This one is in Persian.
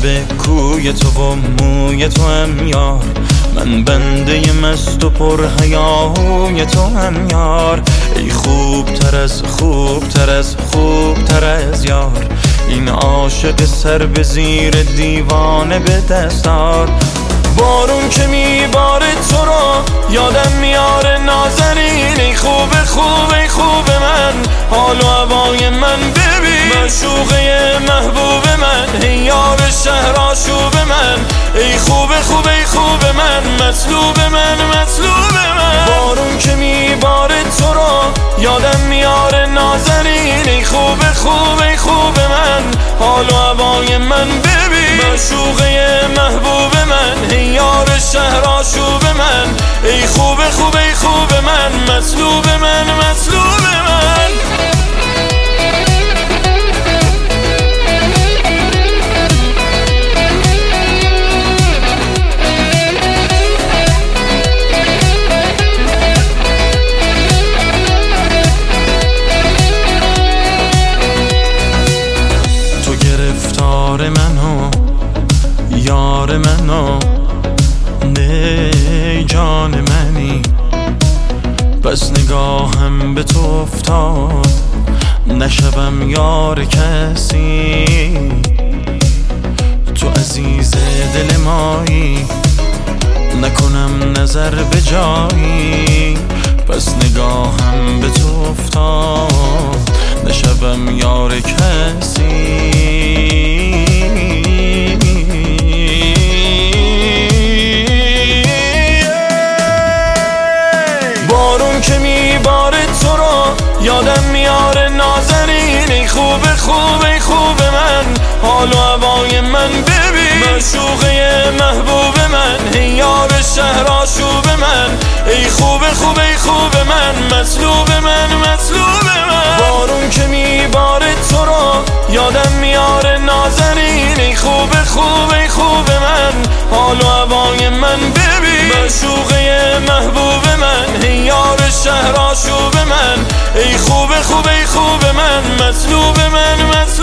به کوی تو و موی تو هم یار، من بنده مست و پر حیاهوی تو هم یار. ای خوب تر از خوب تر از خوب تر از یار، این عاشق سر به زیر دیوانه به دستار. بارون که میباره تو رو یادم میاره نازنین، ای خوب خوب ای خوب من، حال و هوای من ببین، معشوقه محبوب من، ای یار شهر آشوب من، ای خوب خوب ای خوب من، مطلوب من مطلوب من. بارون که میباره تو رو یادم میاره نازنین، ای خوب خوب ای خوب من، حال و هوای من ببین، معشوقه محبوب من، ای یار شهر آشوب من، ای خوب خوب ای خوب من، مطلوب من مطلوب من. تو گرفتار منو یار منو، نه جان منی، بس نگاهم به تو افتاد نشوم یار کسی. تو عزیز دل مایی، نکنم نظر به جایی، پس نگاهم به تو افتاد نشوم یار کسی. بارون که میباره تو رو یادم میاره نازنین، ای خوب خوب ای خوب من، حال و هوای من ببین، معشوقه محبوب من، ای یار شهر آشوب من، ای خوب خوب ای خوب من، مطلوب من مطلوب من. بارون که میباره تو رو یادم میاره نازنین، ای خوب خوب ای خوب من، حال و هوای من ببین، معشوقه محبوب من، ای یار شهر آشوب من، ای خوب خوب ای خوب من، مطلوب من مطلوب